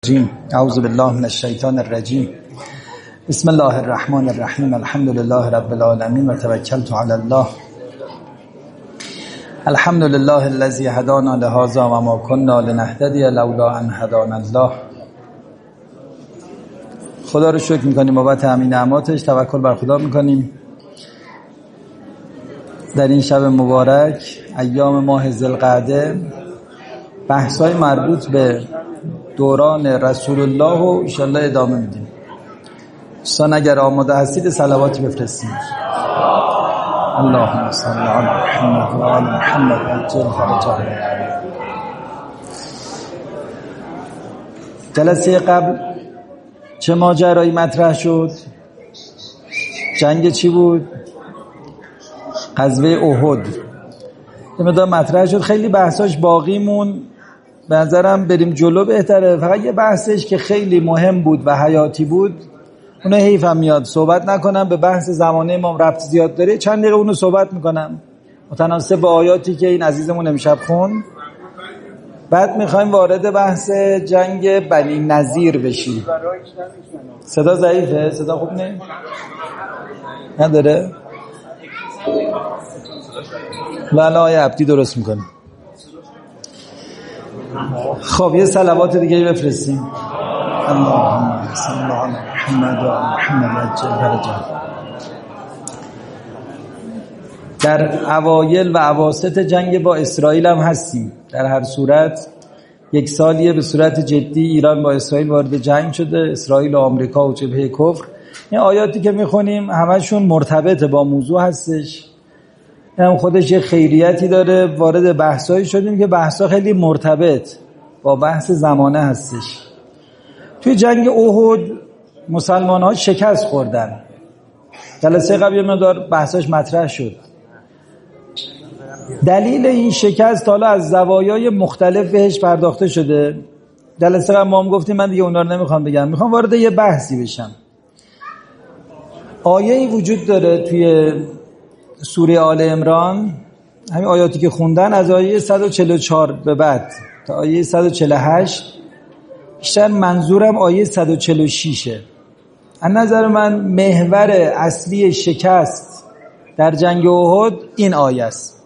اعوذ بالله من الشیطان الرجیم. بسم الله الرحمن الرحیم. الحمد لله رب العالمین و توکلت علی الله. الحمد لله الذی هدانا لهذا و ما كنا لنهتدی لولا ان هدانا الله. خدا رو شکر میکنیم بابت همین نعماتش، توکل بر خدا میکنیم. در این شب مبارک ایام ماه ذوالقعده بحث‌های مربوط به دوران رسول الله و انشالله ادامه میدیم. دوستان اگر آماده هستید صلواتی بفرستید. اللهم صل علی محمد و آل محمد عجل فرجهم. جلسه قبل چه ماجرایی مطرح شد؟ جنگ چی بود؟ غزوه احد. یه مقدار مطرح شد، خیلی بحثاش باقی مون. به نظرم بریم جلو بهتره. فقط یه بحثش که خیلی مهم بود و حیاتی بود، اونو حیفم میاد صحبت نکنم، به بحث زمانه امام ربط زیاد داره. چند دقیقه اونو صحبت میکنم متناسب با آیاتی که این عزیزمون امشب خون. بعد میخوایم وارد بحث جنگ بنی نظیر بشیم. صدا ضعیفه؟ صدا خوب نه؟ نداره؟ بله آیه عبدی درست میکنه. خب یه صلوات دیگه بفرستیم. اللهم صل علی محمد و آل محمد عجل فرجهم. در اوایل و اواسط جنگ با اسرائیل هم هستیم. در هر صورت یک سالیه به صورت جدی ایران با اسرائیل وارد جنگ شده، اسرائیل و آمریکا و جبهه کفر. این آیاتی که میخونیم همشون مرتبط با موضوع هستش. هم خودش یه خیریتی داره. وارد بحثایی شدیم که بحثا خیلی مرتبط با بحث زمانه هستش. توی جنگ احد مسلمان ها شکست خوردن. جلسه قبل یه مقدار بحثاش مطرح شد. دلیل این شکست حالا از زوایای مختلف بهش پرداخته شده. جلسه قبل ما هم گفتیم، من دیگه اونا رو نمیخوام بگم، میخوام وارد یه بحثی بشم. آیه‌ای وجود داره توی سوره آل عمران، همین آیاتی که خوندن از آیه 144 به بعد تا آیه 148. بیشتر منظورم آیه 146ه. از نظر من محور اصلی شکست در جنگ احد این آیه است.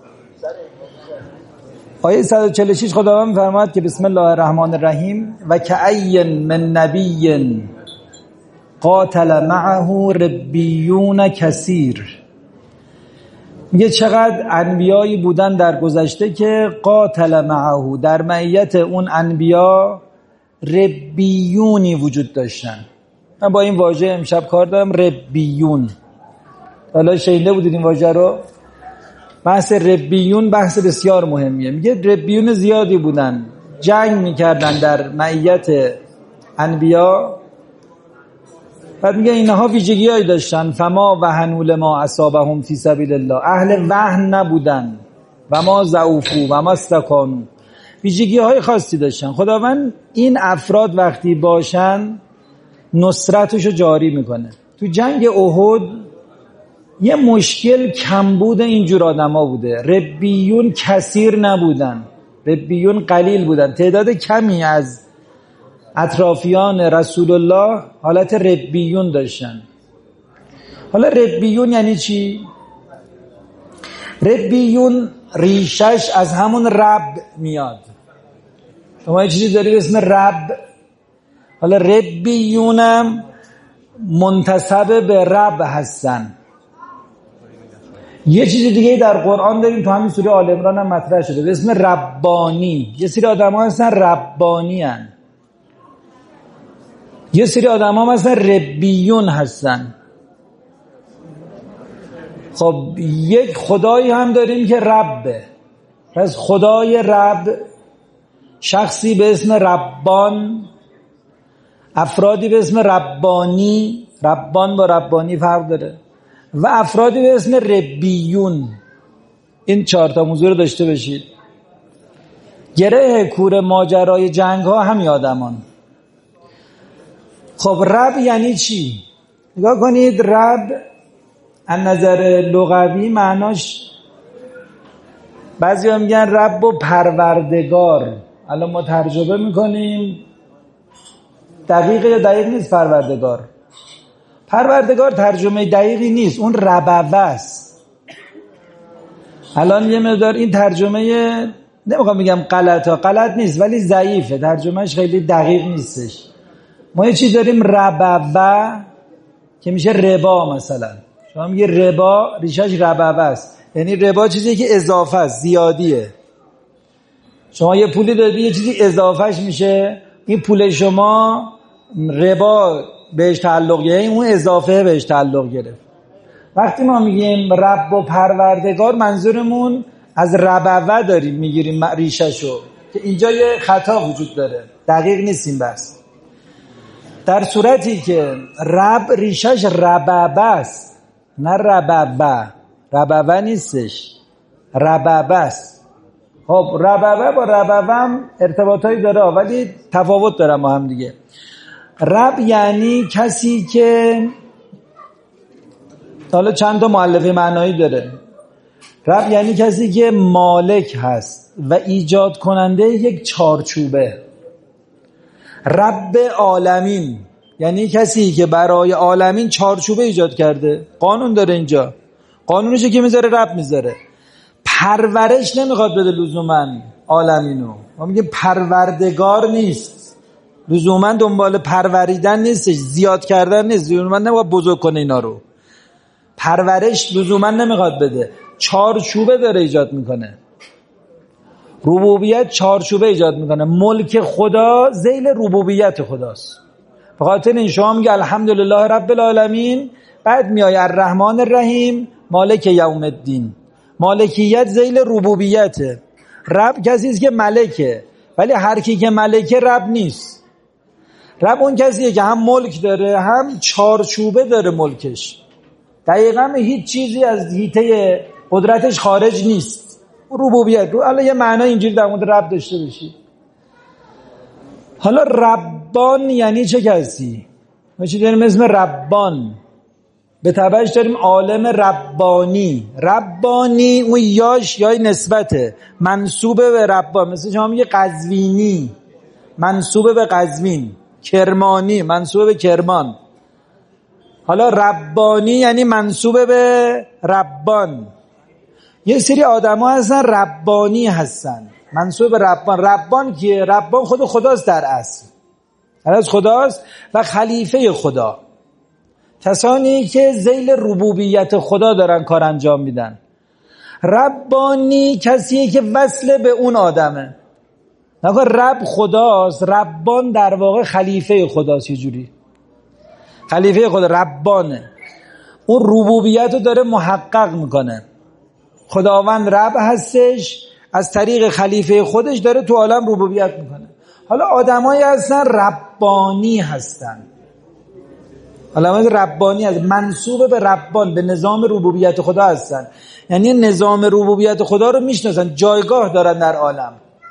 آیه 146 خداوند می‌فرماید که بسم الله الرحمن الرحیم و کأی من نبی قاتل معه ربیون کثیر. میگه چقدر انبیایی بودن در گذشته که قاتل معه، در معیت اون انبیا ربیونی وجود داشتن. من با این واژه امشب کار دارم، ربیون. حالا شنیده بودید این واژه رو؟ بحث ربیون بحث بسیار مهمیه. میگه ربیون زیادی بودن، جنگ میکردن در معیت انبیا. بعد میگه اینها ویژگی‌هایی داشتن، فما وهنوا لما اصابهم فی سبیل الله، اهل وهن نبودن، و ما ضعفوا و ما استکانوا، ویژگی‌های خاصی داشتن. خداوند این افراد وقتی باشن نصرتشو جاری میکنه. تو جنگ احد یه مشکل کمبود اینجور آدما بوده. ربیون کثیر نبودن، ربیون قلیل بودن. تعداد کمی از اطرافیان رسول الله حالت ربیون داشتن. حالا ربیون یعنی چی؟ ربیون ریشش از همون رب میاد. شما یه چیزی داری به اسم رب. حالا ربیونم منتسب به رب هستن. یه چیز دیگه در قرآن داریم، تو همین سوره آل عمران هم مطرح شده، به اسم ربانی. یه سری آدم ها هستن ربانی هستن، یه سری آدم ها مثلا ربیون هستن. خب یک خدایی هم داریم که ربه. پس خدای رب، شخصی به اسم ربان، افرادی به اسم ربانی. ربان با ربانی فرق داره. و افرادی به اسم ربیون. این 4 تا موضوع رو داشته باشید. گره کور ماجرای جنگ ها همین آدمان. خب رب یعنی چی؟ نگاه کنید، رب از نظر لغوی معناش، بعضی ها میگن رب و پروردگار. الان ما ترجمه میکنیم دقیقه یا دقیق نیست پروردگار؟ پروردگار ترجمه دقیقی نیست، اون ربوه است. الان یه مقدار این ترجمه نمیخوام بگم غلط نیست ولی ضعیفه، ترجمهش خیلی دقیق نیستش. ما یه چیز داریم ربوه که میشه ربا. مثلا شما میگه ربا ریشش ربوه است، یعنی ربا چیزی که اضافه است، زیادیه. شما یه پولی دادی یه چیزی اضافهش میشه، این پول شما ربا بهش تعلق گرفت، یعنی اون اضافه بهش تعلق گرفت. وقتی ما میگیم رب و پروردگار منظورمون از ربوه داریم میگیریم ریششو، که اینجا یه خطا وجود داره، دقیق نیست این بحث. در صورتی که رب ریشش ربوه است، نه ربوه نیستش، ربوه است. خب ربوه با ربوه هم ارتباطایی داره ولی تفاوت داره با هم دیگه. رب یعنی کسی که، حالا چند تا مؤلفه معنایی داره. رب یعنی کسی که مالک هست و ایجاد کننده یک چارچوبه. رب عالمین یعنی کسی که برای عالمین چارچوبه ایجاد کرده، قانون داره اینجا، قانونشه که میذاره رب میذاره. پرورش نمیخواد بده لزوما عالمینو، ما میگه پروردگار نیست، لزوما دنبال پروریدن نیستش، زیاد کردن نیست، لزوما نمیخواد بزرگ کنه اینا رو. پرورش لزوما نمیخواد بده، چارچوبه داره ایجاد میکنه. ربوبیت چارچوبه ایجاد میکنه. ملک خدا ذیل ربوبیت خداست. به خاطر این شما میگه الحمدلله رب العالمین، بعد میای الرحمن الرحیم مالک یوم الدین. مالکیت ذیل ربوبیته. رب کسی است که ملکه، ولی هر کی که ملکه رب نیست. رب اون کسیه که هم ملک داره هم چارچوبه داره ملکش. دقیقاً هیچ چیزی از حیطه قدرتش خارج نیست. ربوبیت رو حالا یه معنی اینجوری در مورد رب داشته باشی. حالا ربان یعنی چه کسی؟ ما چی داریم اسم ربان، به تبعش داریم عالم ربانی. ربانی اون یاش یای نسبته، منصوبه به ربان. مثل شما میگه قزوینی منصوبه به قزوین، کرمانی منصوبه به کرمان. حالا ربانی یعنی منصوبه به ربان. یه سری آدم ها هستن ربانی هستن، منصوب به ربان. ربان کیه؟ ربان خود خداست، در اصل از خداست و خلیفه خدا. کسانی که ذیل ربوبیت خدا دارن کار انجام میدن. ربانی کسیه که وصل به اون آدمه. نگاه رب خداست، ربان در واقع خلیفه خداست. یه جوری خلیفه خدا ربانه، اون ربوبیت رو داره محقق میکنه. خداوند رب هستش، از طریق خلیفه خودش داره تو عالم ربوبیت میکنه. حالا آدمایی هستن ربانی هستن، علامت ربانی از منصوب به ربان، به نظام ربوبیت خدا هستن. یعنی نظام ربوبیت خدا رو میشناسن، جایگاه دارن در عالم،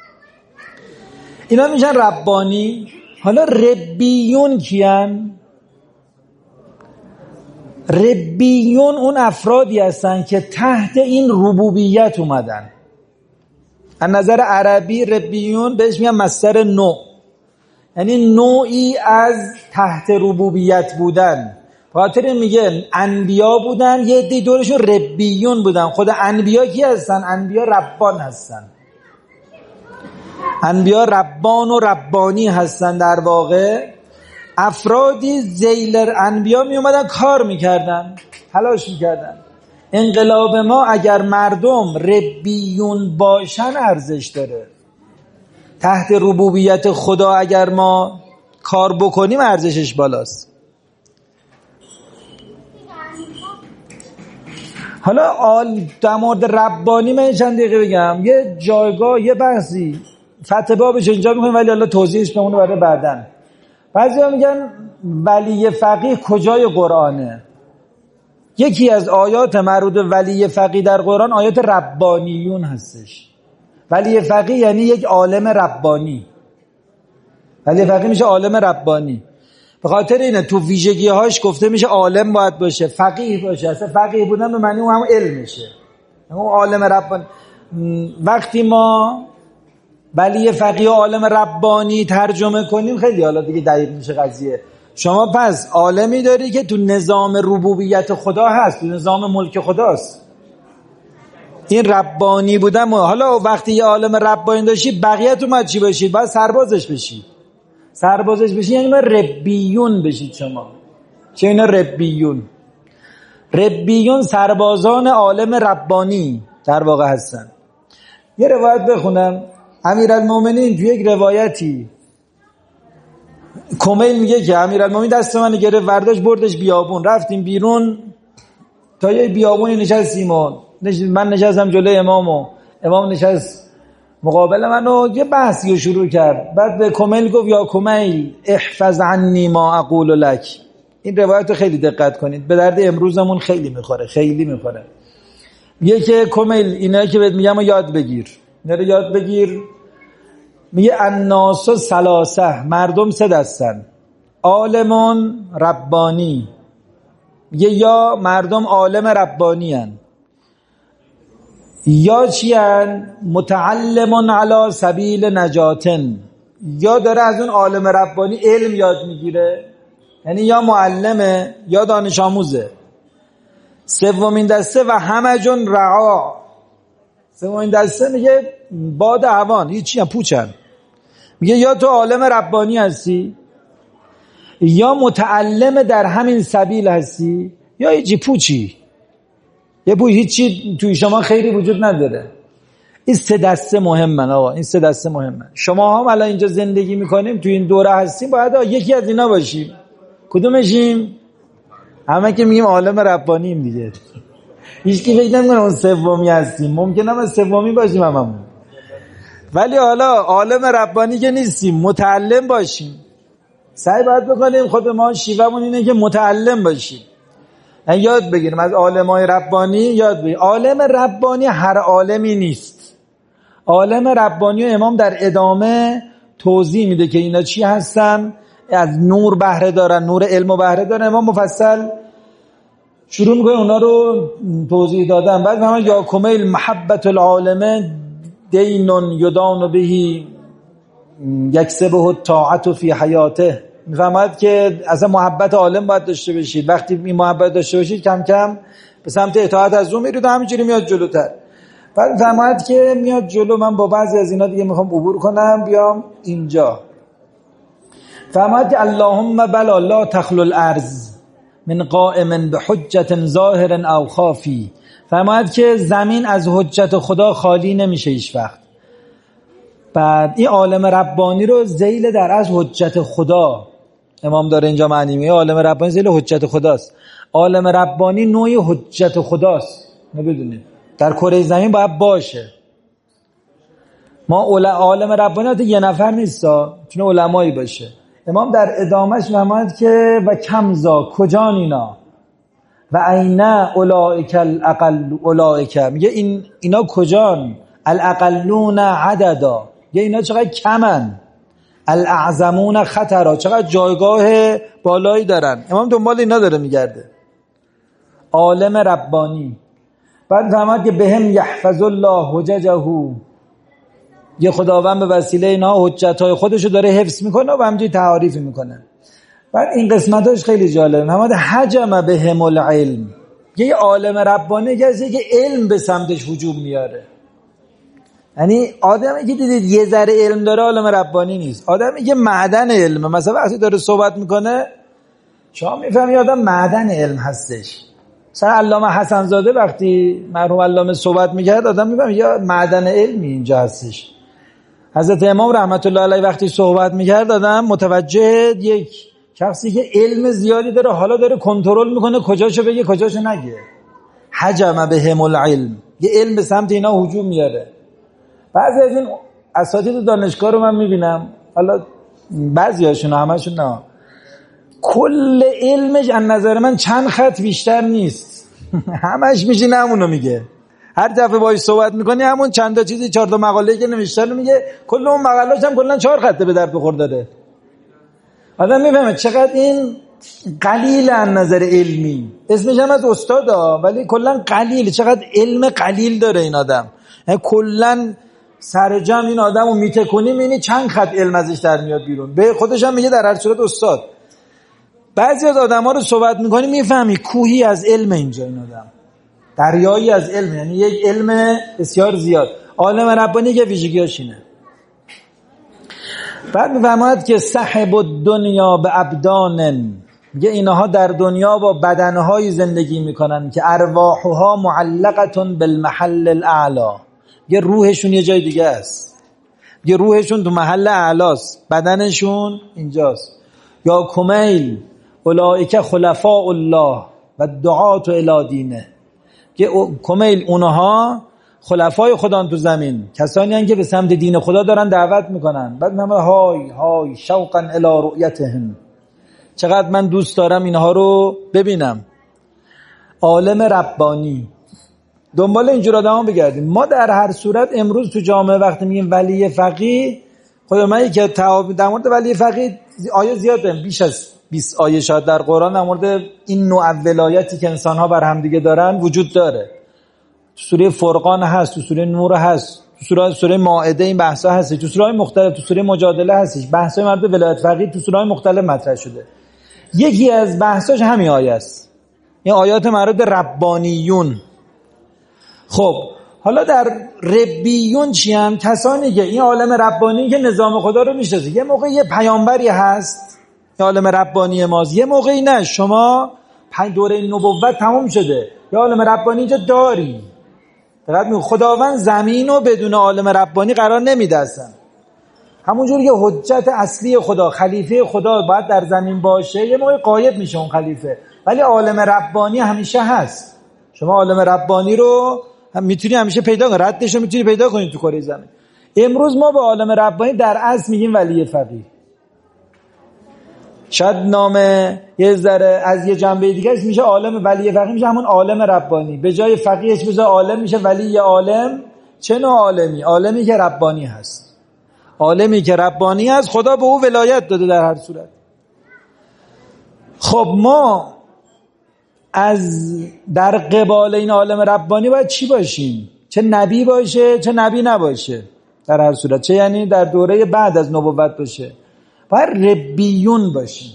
اینا میشن ربانی. حالا ربیون کیان؟ ربیون اون افرادی هستن که تحت این ربوبیت اومدن. از نظر عربی ربیون بهش میگن مصدر نوع، یعنی نوعی از تحت ربوبیت بودن. خاطر میگه انبیا بودن، یه عده دورشون ربیون بودن. خود انبیا کی هستن؟ انبیا ربان هستن. انبیا ربان و ربانی هستن. در واقع افرادی ذیل انبیا می اومدن کار میکردن، تلاش میکردن. انقلاب ما اگر مردم ربیون باشن ارزش داره. تحت ربوبیت خدا اگر ما کار بکنیم ارزشش بالاست. حالا در مورد ربانی من چند دقیقه بگم. یه جایگاه، یه بحثی فتح بابش اینجا میکنیم ولی حالا توضیحش بمونه برای بعدن. بعضی ها میگن ولی فقیه کجای قرآنه؟ یکی از آیات مربوط ولی فقیه در قرآن آیات ربانیون هستش. ولی فقیه یعنی یک عالم ربانی. ولی فقیه میشه عالم ربانی. به خاطر اینه تو ویژگی هاش گفته میشه عالم باید باشه، فقیه باشه. اصلا فقیه بودن به معنی اون هم علم میشه، اون عالم ربانی. وقتی ما ولی یه فقیه عالم ربانی ترجمه کنیم خیلی حالا دیگه دقیق میشه قضیه. شما پس عالمی داری که تو نظام ربوبیت خدا هست، تو نظام ملک خداست. این ربانی بودم. حالا وقتی یه عالم ربانی داشتی بقیه تو باید چی باشید؟ باید سربازش بشید. سربازش بشید یعنی ما ربیون بشید. شما چه اینا ربیون؟ ربیون سربازان عالم ربانی در واقع هستن. یه روایت بخونم. امیرالمومنین تو یک روایتی کمیل میگه که امیرالمومنین دست من گرفت ورداش بردش بیابون، رفتیم بیرون تا یه بیابونی نشستیم و من نشستم جلوی امام نشست مقابل من و یه بحثی رو شروع کرد. بعد به کمیل گفت یا کمیل احفظ عنی ما اقول لک. این روایت رو خیلی دقت کنید، به درد امروزمون خیلی میخوره، خیلی میخوره. میگه که کمیل اینا که بهت میگم یاد بگیر، اینا رو یاد بگیر. میگه الناس ثلاثه، مردم سه دستن، عالمون ربانی. میگه یا مردم عالم ربانی هن، یا چی هن؟ متعلمون علی سبیل نجاتن، یا داره از اون عالم ربانی علم یاد میگیره، یعنی یا معلمه یا دانش آموزه. سومین دسته و همجون رعا. سومین دسته میگه باد هوان، هیچی هم پوچن. میگه یا تو عالم ربانی هستی یا متعلم در همین سبیل هستی یا هیچی پوچی. یه پوچ هیچی توی شما خیری وجود نداره. این سه دسته مهمن آقا، این سه دسته مهمن. شما هم الان اینجا زندگی میکنیم توی این دوره هستیم، باید یکی از اینا باشیم. کدومشیم؟ همه که میگیم عالم ربانیم دیگه. هیچ کی فکر نمیکنه اون سومی هستیم. ممکنه ما سومی باشیم هممون، ولی حالا عالم ربانی که نیستیم، متعلم باشیم. سعی باید بکنیم خود ما شیوهمون اینه که متعلم باشیم، یاد بگیریم از عالمای ربانی یاد بگیریم. عالم ربانی هر عالمی نیست. عالم ربانی و امام در ادامه توضیح میده که اینا چی هستن. از نور بهره دارن، نور علم و بهره دارن. امام مفصل شروع میکنه اونا رو توضیح دادن. بعد همه یا کمیل محبت العالمه دینون یدان بهی یکسبه الطاعت فی حیاته. میفهمد که اصلا محبت عالم باید داشته باشید. وقتی این محبت داشته باشید کم کم به سمت اطاعت از اون میرید و همینجوری میاد جلوتر. بعد میفهمد که میاد جلو. من با بعضی از اینا دیگه میخوام عبور کنم، بیام اینجا. فهمد که اللهم بلا لا تخلو الارض من قائم بحجت ظاهر او خافی. فهمد که زمین از حجت خدا خالی نمیشه هیچ وقت. بعد این عالم ربانی رو ذیل در از حجت خدا امام داره اینجا معنی میگه. عالم ربانی ذیل حجت خداست. عالم ربانی نوعی حجت خداست. نبیدونید در کره زمین باید باشه. ما عالم ربانی یه نفر نیستا، چون علمایی باشه. امام در ادامهش فرمود که و کمزا کجان اینا و اینا اولئک الاقل اولئک. میگه اینا کجان؟ الاقلون عددا. یه اینا چقدر کمن. الاعظمون خطرا، چقدر جایگاه بالایی دارن. امام دنبال اینا داره میگرده. عالم ربانی. بعد فرمود که بهم یحفظ الله حججه. یه خداوند به وسیله اینا حجتهای خودشو داره حفظ میکنه و همینجوری تعاریف میکنه. بعد این قسمتاش خیلی جالبه. محمد حجم بهم العلم. یه عالم ربانی کسی که علم به سمتش هجوم میاره. یعنی آدمی که دیدید یه ذره علم داره عالم ربانی نیست. آدمی که معدن علم، مثلا وقتی داره صحبت میکنه شما میفهمی آدم معدن علم هستش. مثلا علامه حسن زاده وقتی مرحوم علامه صحبت میکرد آدم میفهمی یا معدن علمی اینجا هستش. حضرت امام رحمت الله علیه وقتی صحبت میکرد آدم متوجه یک شخصی که علم زیادی داره، حالا داره کنترل میکنه کجاشو بگه کجاشو نگه. حجم بهم العلم. یه علم به سمت اینا هجوم میاره. بعضی از این اساتید دانشگاه رو من میبینم، حالا بعضی هاشون همشون نه، کل علمش از نظر من چند خط بیشتر نیست. همش میشینه همونو میگه. هر دفعه باهاش صحبت میکنی همون چند تا چیزی 4 تا مقاله که نوشته رو میگه. کل اون مقاله‌اش هم کلا 4 خطه به درد بخور داره. آدم میفهمه چقدر این قلیل از نظر علمی. اسمش هم از استادا ولی کلا قلیل. چقدر علم قلیل داره این آدم. یعنی کلا سر جمع این آدمو میتکنی میبینی چند خط علم ازش در میاد بیرون. به خودش هم میگه در هر صورت استاد. بعضی از آدما رو صحبت میکنی میفهمی کوهی از علم اینجا، این آدم دریایی از علم، یعنی یک علم بسیار زیاد. عالم ربانی که ویژگیاش اینه. بعد میفرماید که صاحب الدنیا به ابدان، میگه اینها در دنیا با بدنهای زندگی میکنن که ارواحها معلقتون بالمحل الاعلا، میگه روحشون یه جای دیگه است، میگه روحشون تو محل اعلاست، بدنشون اینجاست. یا کمیل اولئک خلفاء الله و دعات الی دینه، که کمیل اونها خلفای خدا تو زمین، کسانی هستند که به سمت دین خدا دارن دعوت میکنن. بعد میگه های های شوقا الی رؤیتهم، چقدر من دوست دارم اینها رو ببینم. عالم ربانی، دنبال اینجور آدما بگردیم. ما در هر صورت امروز تو جامعه وقتی میگیم ولی فقیه، خدا من که در مورد ولی فقیه آیه زیاد داریم، بیش از 20 آیه شاید در قرآن در مورد این نوع ولایتی که انسان‌ها بر هم دیگه دارن وجود داره. تو سوره فرقان هست، تو سوره نور هست، تو سوره مائده این بحثا هست، تو سوره مختلف، تو سوره مجادله هستش بحثای مربوط به ولایت فقیه تو سوره مختلف مطرح شده. یکی از بحثاش همین آیه است، این آیات مربوط به ربانیون. خب حالا در ربیون چی هم؟ کسانی که این عالم ربانی که نظام خدا رو میشناسه. یه موقع یه پیامبری هست که عالم ربانی ماست، یه موقعی نه، شما دوره نبوت تمام شده، یه عالم ربانی اینجا داری. خداوند زمین رو بدون عالم ربانی قرار نمیده اصلا. همونجوری که حجت اصلی خدا، خلیفه خدا باید در زمین باشه، یه موقع غایب میشه اون خلیفه، ولی عالم ربانی همیشه هست. شما عالم ربانی رو میتونی همیشه پیدا کنی، ردش رو میتونی پیدا کنی تو کره زمین. امروز ما به عالم ربانی در اصل میگیم ولی فقیه. شاید نام یه ذره از یه جنبه دیگه میشه عالم ولی فقیه، میشه همون عالم ربانی. به جای فقیهش بذار عالم، میشه ولی عالم. چه نوع عالمی؟ عالمی که ربانی هست. عالمی که ربانی هست، خدا به او ولایت داده در هر صورت. خب ما از در قبال این عالم ربانی باید چی باشیم؟ چه نبی باشه چه نبی نباشه در هر صورت، چه یعنی در دوره بعد از نبوت باشه، باید ربیون باشیم.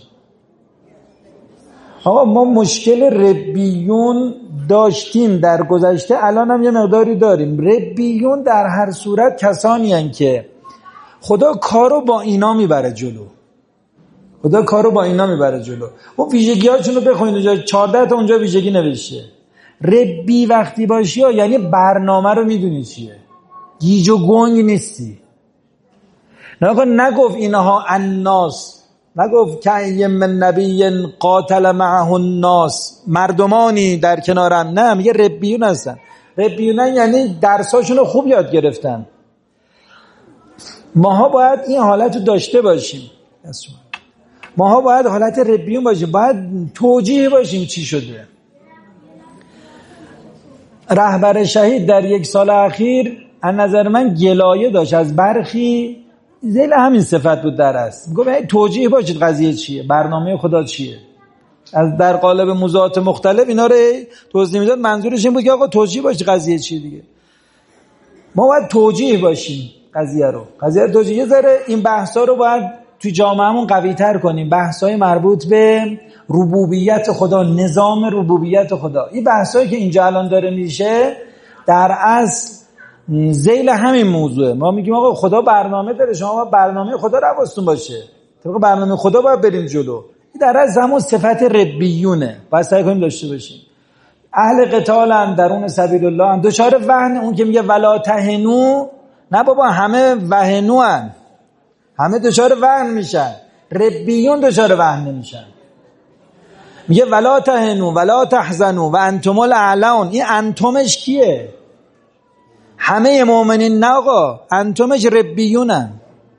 آقا ما مشکل ربیون داشتیم در گذشته، الان هم یه مقداری داریم. ربیون در هر صورت کسانی هستند که خدا کارو با اینا میبره جلو. خدا کارو با اینا میبره جلو. اون ویژگی‌هاشون رو بخونید اونجا 14 تا اونجا ویژگی نوشته. ربی وقتی باشی یعنی برنامه رو میدونی چیه، گیج و گنگ نیستی. نگفت اینها الناس، نگفت که من نبی قاتل معه الناس، مردمانی در کنارن، نه، میگه ربیون هستن. ربیون یعنی درساشون رو خوب یاد گرفتن. ماها باید این حالت رو داشته باشیم. ماها باید حالت ربیون باشیم، باید توجیه باشیم چی شده. رهبر شهید در 1 سال اخیر از نظر من گلایه داشت از برخی، ذیل همین صفت بود در است. میگه توجیه باشید قضیه چیه، برنامه خدا چیه. از در قالب موضوعات مختلف اینا رو توضیح میداد، منظورش این بود که آقا توجیه باشید قضیه چیه دیگه. ما باید توجیه باشیم قضیه رو توجیه. ذره این بحثا رو باید تو جامعهمون قوی تر کنیم، بحثای مربوط به ربوبیت خدا، نظام ربوبیت خدا. این بحثایی که اینجا الان داره میشه در اصل ذیل همین موضوعه. ما میگیم آقا خدا برنامه داره، شما برنامه خدا رو حواستون باشه، طبق برنامه خدا باید بریم جلو. این در اصل همون صفت ربیونه، باید سعی کنیم داشته باشیم. اهل قتالن، درون سبیل الله، دچار وهن. اون که میگه ولا تهنو، نه بابا همه وهنوان، همه دچار وهن میشن، ربیون دچار وهن نمیشن. میگه ولا تهنو ولا تحزنو و انتم الاعلون. این انتمش کیه؟ همه مؤمنین نه آقا، انتمش ربیونن.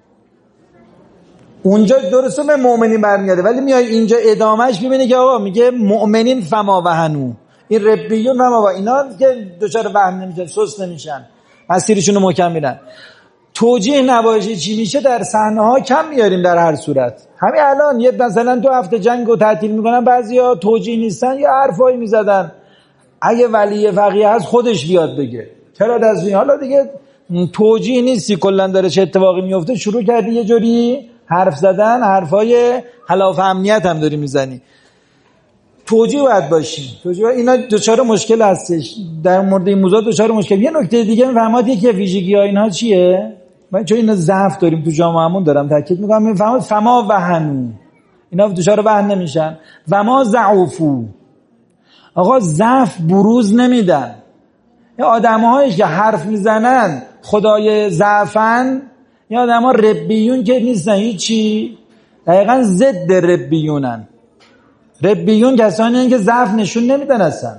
اونجا درسته به مؤمنین برمیگرده، ولی میای اینجا ادامهش میبینی که آقا میگه مؤمنین فما وهنو، این ربیون فما وهنو، اینا که دچار وهن نمیشن، سست نمیشن، مسیرشون رو محکم میرن. توجیه نباشه چی میشه در صحنه ها کم میاریم در هر صورت. همین الان یه مثلا 2 هفته جنگو تعطیل میکنن، بعضیا توجیه نیستن یا حرفایی میزدن. اگه ولی فقیه هست خودش بیاد بگه چرا دست میاد. حالا دیگه توجیه نیستی کلا داره چه اتفاقی میفته، شروع کردی یه جوری حرف زدن، حرفای خلاف امنیت هم داری میزنی. توجیه باید باشی. توجیه اینا دوچار مشکل هستش در مورد این موضوع، دوچار مشکل. یه نکته دیگه میفهمید یکی از ویژگی‌های اینها چیه؟ من چون اینا ضعف داریم تو جامعهمون دارم تاکید میکنم، میفهمید فما وهنو، اینا دوچار وهن نمیشن. و ما ضعفو، آقا ضعف بروز نمیدن. این آدم‌هایی که حرف میزنن خدای ضعفن، این آدم‌ها ربیون که نیستن، هیچی، دقیقاً ضد ربیونن. ربیون کسانی هستند که ضعف نشون نمیدن اصلا.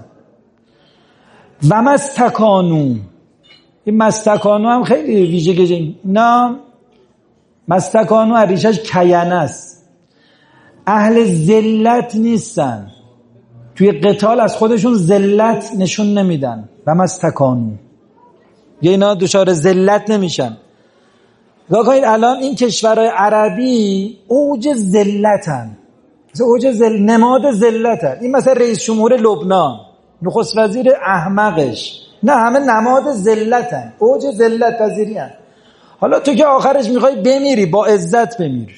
و مستکانو، این مستکانو هم خیلی ویژگی، اینا مستکانو ریشش کینه است، اهل ذلت نیستن، توی قتال از خودشون ذلت نشون نمیدن. و مستکانو، یه اینا دچار ذلت نمیشن. نگاه کنید الان این کشورهای عربی اوج ذلتن، اوج نماد ذلتن. این مثلا رئیس جمهور لبنان، نخست وزیر احمقش، نه همه نماد ذلتن، اوج ذلت پذیری‌ان. حالا تو که آخرش میخوای بمیری با عزت بمیر،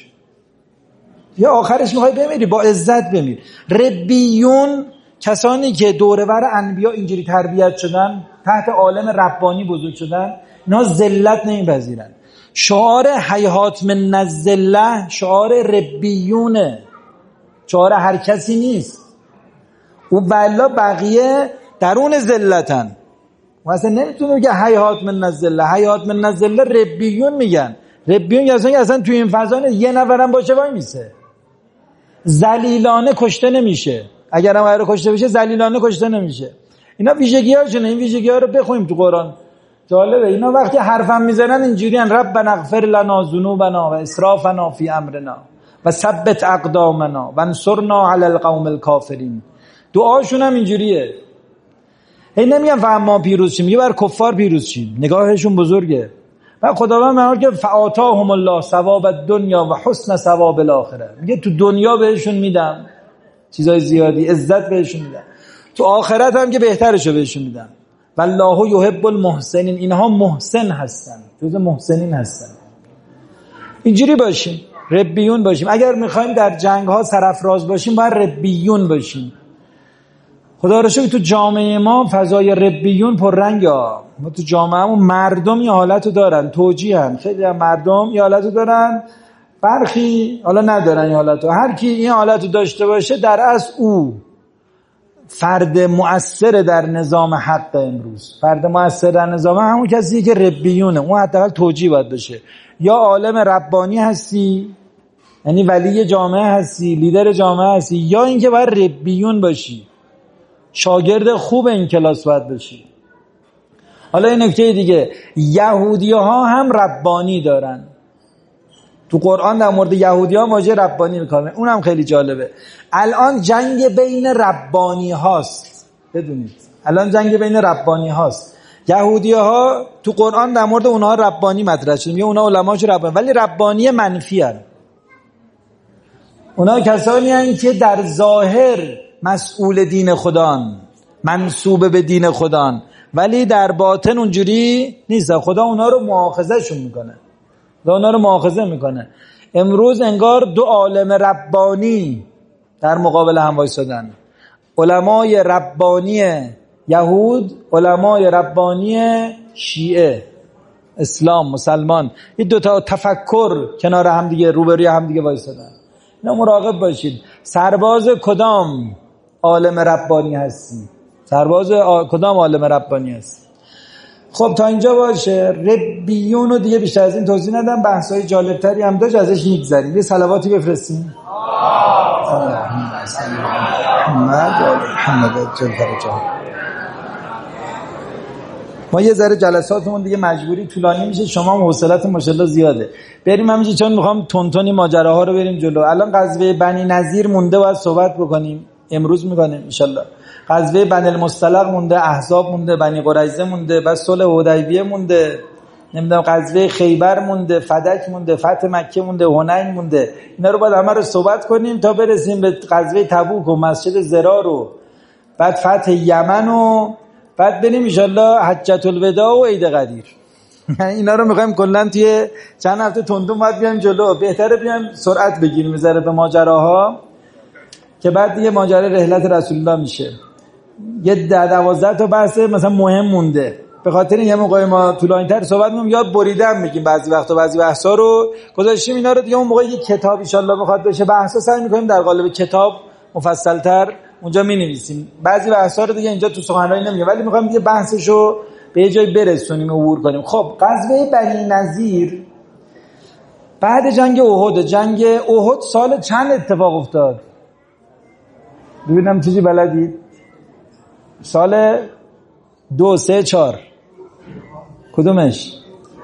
یا آخرش میخوای بمیری با عزت بمیر. ربیون کسانی که دورور انبیا اینجوری تربیت شدن، تحت عالم ربانی بزرگ شدن، اینا ذلت نمیپذیرن. شعار هیهات من الذله شعار ربیونه، شعار هر کسی نیست. و والله بقیه درون ذلتن، مثلا نمیتونه بگه هیهات من الذله. هیهات من الذله ربیون میگن. ربیون اصلا توی این فضا یه نفرم باشه وای میسه، ذلیلانه کشته نمیشه. اگر هم قرار کشته بشه ذلیلانه کشته نمیشه. اینا ویژگی‌هاشونه. این ویژگی‌ها رو بخونیم تو قرآن، جالبه. اینا وقتی حرفم میزنن اینجوریان: ربنا اغفر لنا ذنوبنا و اسرافنا فی امرنا و ثبت اقدامنا و انصرنا علی القوم الکافرین. دعاشون هم اینجوریه. این نمیگن فقط ما پیروز شیم، میگه بر کفار پیروز شیم. نگاهشون بزرگه. و خداوند میگه که فآتاهم الله ثواب الدنیا و حسن ثواب الاخره. میگه تو دنیا بهشون میدم چیزای زیادی، عزت بهشون میدم، تو آخرت هم که بهترشو بهشون میدم. والله یحب المحسنین، اینها محسن هستن، جز محسنین هستن. اینجوری باشیم، ربیون باشیم. اگر میخوایم در جنگ ها سرافراز باشیم باید ربیون باشیم. خدا را شکر تو جامعه ما فضای ربیون پررنگه. ما تو جامعهمون مردم یه حالتو دارن، توجیهن، خیلی هم مردم یه حالتو دارن، برخی حالا ندارن یه حالتو. هر کی این حالتو داشته باشه در اصل او فرد مؤثر در نظام حق امروز. فرد مؤثر در نظام همون کسیه که ربیونه. اون حداقل توجیه باید بشه. یا عالم ربانی هستی، یعنی ولی جامعه هستی، لیدر جامعه هستی، یا اینکه باید ربیون باشی، شاگرد خوب این کلاس باید باشی. حالا این نکته دیگه، یهودی‌ها هم ربانی دارن. تو قرآن در مورد یهودی‌ها واژه ربانی میکنه، اونم خیلی جالبه. الان جنگ بین ربانی هاست، بدونید الان جنگ بین ربانی هاست. یهودی‌ها تو قرآن در مورد اونها ربانی مطرح شده، میگه اونها علماش ربانی، ولی ربانی منفی هستند. اونها کسانی هستند که در ظاهر مسئول دین خدان، منسوب به دین خدان، ولی در باطن اونجوری نیست. خدا اونها رو مؤاخذهشون میکنه، خدا اونها رو مؤاخذه میکنه. امروز انگار دو عالم ربانی در مقابل هم وایسادن، علمای ربانی یهود، علمای ربانی شیعه، اسلام، مسلمان. این دوتا تفکر کنار هم دیگه، روبروی هم دیگه وایسادن. اینا مراقب باشید. سرباز کدام عالم ربانی هستی؟ سرباز کدام عالم ربانی هستی؟ خب تا اینجا باشه. ربیون رو دیگه بیشتر از این توضیح ندم، بحث‌های جالبتری هم داشت، ازش میگذریم. یه صلواتی بفرستیم. ما یه ذره جلساتمون دیگه مجبوری طولانی میشه، شما هم حوصله‌تون ماشاءالله زیاده. بریم همینجوری چون میخوام تونتونی ماجراها رو بریم جلو. الان غزوه بنی نضیر مونده، باید صحبت بکنیم، امروز میکنیم ان شاء الله. غزوه بنی المصطلق مونده، احزاب مونده، بنی قریظه مونده، بعد صلح حدیبیه مونده، نمیدونم غزوه خیبر مونده، فدک مونده، فتح مکه مونده، حنین مونده. اینا رو باید همه رو صحبت کنیم تا برسیم به غزوه تبوک و مسجد ضرار و بعد فتح یمن و بعد بریم ان شاء الله حجۃ الوداع و عید قدیر. اینا رو میخوایم کلا توی چند هفته تندون باید بیایم جلو، بهتره بیایم سرعت بگیریم میذاره به ماجراها که بعد دیگه ماجرا رحلت رسول الله میشه. یه 10-12 تا بحث مثلا مهم مونده، به خاطر یه موقع ما طولانی‌تر صحبت می‌کنیم یاد بریدم میگیم بعضی وقتا بعضی بحثا رو گذاشتیم، اینا رو دیگه اون موقع یه کتاب ان شاءالله بخواد بشه بحثا سعی می‌کنیم در قالب کتاب مفصل‌تر اونجا می‌نویسیم. بعضی بحثا رو دیگه اینجا تو سخنرانی نمیگیم، ولی می‌خوایم دیگه بحثشو به یه جای برسونیم و عبور کنیم. خب غزوه بنی نضیر بعد جنگ احد، جنگ احد سال چند اتفاق افتاد؟ ببینم چیزی بلدید؟ سال 2 3 4 کدومش؟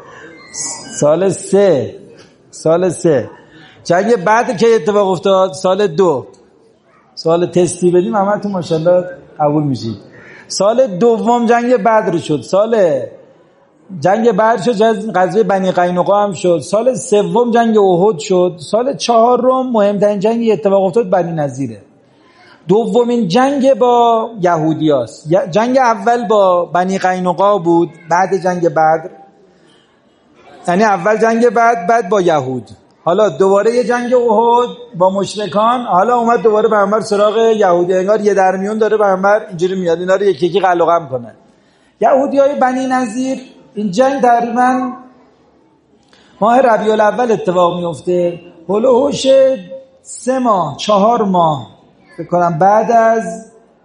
سال 3 جنگ بعد که اتفاق افتاد سال 2. سال تستی بدیم همتون ماشاءالله قبول میشید. سال دوم جنگ بدر شد، سال جنگ بدر شد، غزوه بنی قینقاع هم شد، سال سوم جنگ احد شد، سال چهارم مهمترین جنگی اتفاق افتاد بنی نضیره. دومین جنگ با یهودیاست. جنگ اول با بنی قینقاع بود بعد جنگ بدر، یعنی اول جنگ بعد با یهود، حالا دوباره یه جنگ احد با مشرکان، حالا اومد دوباره پیامبر سراغ یهودی، انگار یه درمیون داره پیامبر اینجوری میاد اینا رو یکی یکی قلقم کنه. یهودیای بنی نضیر این جنگ تقریبا ماه ربیع الاول اتفاق میفته، هولوش 3 ماه 4 ماه فکر کنم بعد از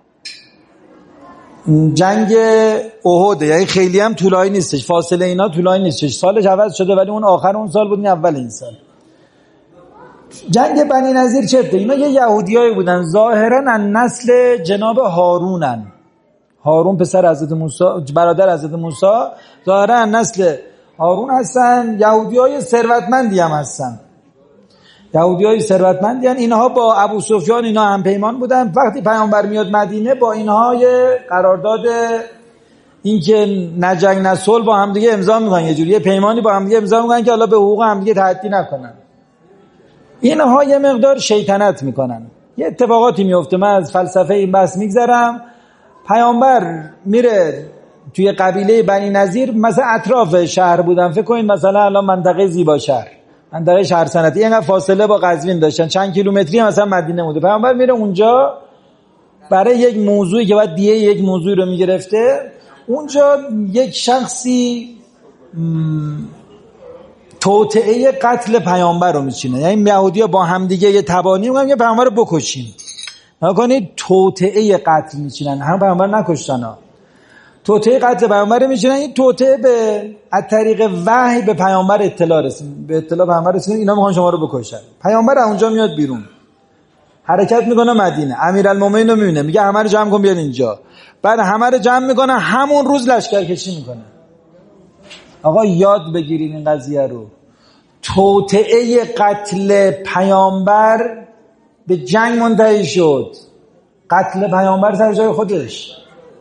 جنگ احد، یعنی خیلی هم طولانی نیستش، فاصله اینا طولانی نیستش، سالش عوض شده ولی اون آخر اون سال بود نه اول این سال. جنگ بنی نضیر چه؟ اینا یه یهودیایی بودن ظاهرا از نسل جناب هارونن، هارون پسر حضرت موسی برادر حضرت موسی، ظاهرا از نسل هارون هستن، یهودیای ثروتمندی هم هستن، یهودیای ثروتمندی هستن. اینها با ابو سفیان اینا هم پیمان بودن، وقتی پیامبر میاد مدینه با اینها یه قرارداد این که نه جنگ نه صلح با هم دیگه امضا میکنن، یه جوری یه پیمانی با هم دیگه امضا میکنن که حالا به حقوق هم دیگه تعدی نکنن. اینها یه مقدار شیطنت میکنن، یه اتفاقاتی میفته. من از فلسفه این بحث میگذرم. پیامبر میره توی قبیله بنی نضیر، مثلا اطراف شهر بودن، فکر کنید مثلا الان منطقه زیبا شهر، منطقه شهر صنعتی، اینقدر فاصله با قزوین داشتن، چند کیلومتری مثلا مدینه بوده. پیامبر میره اونجا برای یک موضوعی که باید دیگه یک موضوعی رو میگرفته، اونجا یک شخصی توطئه قتل پیامبر رو میچینه، یعنی یهودی‌ها با هم دیگه یه تبانی میگن که پیامبر رو بکشیم. نکنید توطئه قتل میچینن، هم پیامبر نکشتن ها، توطئه قتل پیامبر میچینن. این توطئه به از طریق وحی به پیامبر اطلاع رسید، به اطلاع پیامبر رسید اینا میخوان شما رو بکشن. پیامبر اونجا میاد بیرون، حرکت میکنه مدینه، امیرالمومنین رو میبینه، میگه همه رو جمع کن بیان اینجا. بعد همه رو جمع میکنه، همون روز لشکرکشی میکنه. آقا یاد بگیرید این قضیه رو، توطئه قتل پیامبر به جنگ منتهی شد، قتل پیامبر سر جای خودش،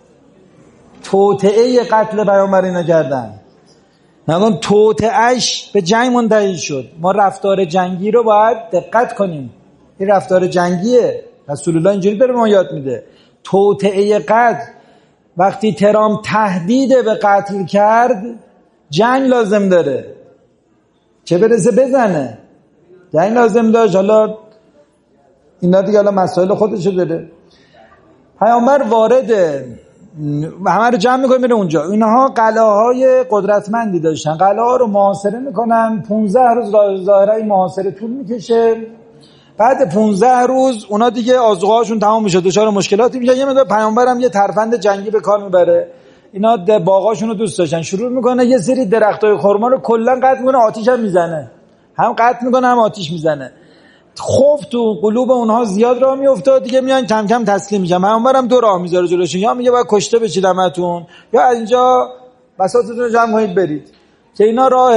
توطئه قتل پیامبر اینا کردن، نگون توطئه‌اش به جنگ منتهی شد. ما رفتار جنگی رو باید دقت کنیم، این رفتار جنگیه، رسول الله اینجوری داره ما یاد میده. توطئه قتل، وقتی ترامپ تهدید به قتل کرد، جنگ لازم داره، چه برسه بزنه، جنگ لازم داشت. حالا اینا دیگه حالا مسائل خودشو داره. پیامبر وارد همه رو جمع میکنه میره اونجا. اینها قلعه‌های قدرتمندی داشتن، قلعه‌ها رو محاصره میکنن، 15 روز ظاهرا این محاصره طول میکشه. بعد 15 روز اونا دیگه آذوقه‌هاشون تمام میشه، دچار مشکلاتی میشن. یه مقدار پیامبرم یه ترفند جنگی به کار میبره. اینا باغاشون رو دوست داشتن، شروع میکنه یه سری درختای خرما رو کلا قطع میکنه، آتیش هم میزنه، هم قطع میکنه هم آتیش میزنه. خوف تو قلوب اونها زیاد راه میفته، دیگه میان کم کم تسلیم میشن. پیامبرم دو راه میذاره جلوشون، یا میگه باید کشته بشید همتون، یا از اینجا بساطتون رو جمع کنید برید، که اینا راه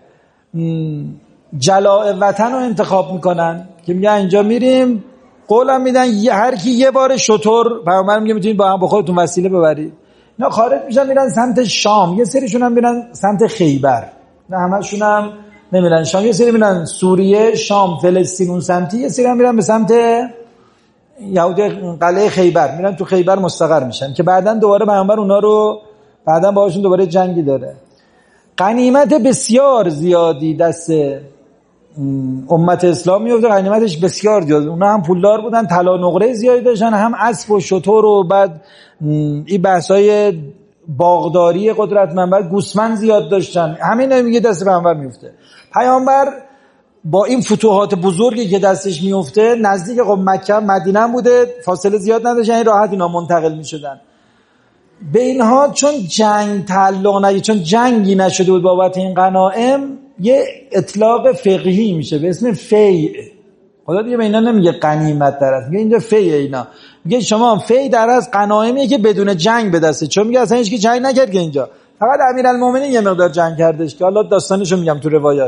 جلاء وطن رو انتخاب میکنن که میگه اینجا میریم، قولم میدن هر کی یه بار شتر، پیامبر میگه میتونید با هم با خودتون وسیله ببرید. اینا خارج میشن میرن سمت شام، یه سریشون هم میرن سمت خیبر، نه همشون هم نمیرن شام، یه سری میرن سوریه، شام، فلسطین اون سمتی، یه سری هم میرن به سمت یهودی قلعه خیبر، میرن تو خیبر مستقر میشن که بعدن دوباره پیامبر اونا رو بعدن باهاشون دوباره جنگی داره. غنیمت بسیار زیادی دست امت اسلام میفته، غنیمتش بسیار زیاد. اونا هم پولدار بودن، طلا نقره زیادی داشتن، هم اسب و شتر و بعد این بحثای باغداری قدرتمند، بعد گوسفند زیاد داشتن. همین میگه دست پیامبر میفته. پیامبر با این فتوحات بزرگی که دستش میفته نزدیک مکه مدینه هم بوده، فاصله زیاد نداشت، یعنی راحت اینا منتقل میشدن. به اینها چون جنگ تعلق نگه، چون جنگی نشده بود بابت این غنایم، یه اطلاق فقهی میشه به اسم فیع. خدا دیگه به اینا نمیگه غنیمت در است، میگه اینجا فیع. اینا میگه شما فیع در از غنایمیه که بدون جنگ به دسته، چون میگه اصلا هیچ کی جنگ نکرد که اینجا، فقط امیرالمومنین یه مقدار جنگ کردش که حالا داستانشو میگم تو روایات.